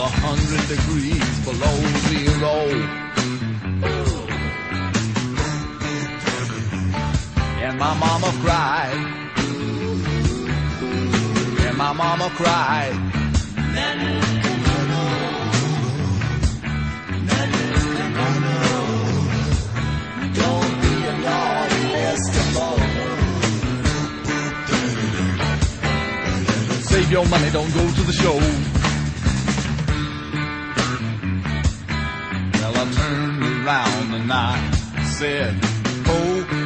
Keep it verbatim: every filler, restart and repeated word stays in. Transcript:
hundred degrees below zero. And my mama cried. And my mama cried. Don't be a naughty Eskimo. Save your money, don't go to the show. Well, I turned around and I said, oh,